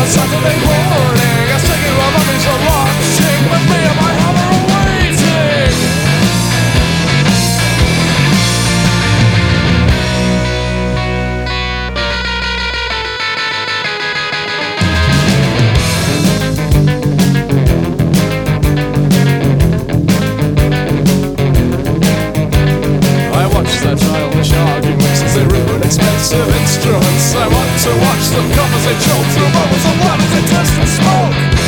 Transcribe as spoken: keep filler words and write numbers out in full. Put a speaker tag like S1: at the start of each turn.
S1: Saturday morning, a singing while mummies are watching, with me and my hammer are waiting. I watch their childish arguments as they ruin expensive instruments. I want to watch them come as they choke through moments of blood as they test and smoke.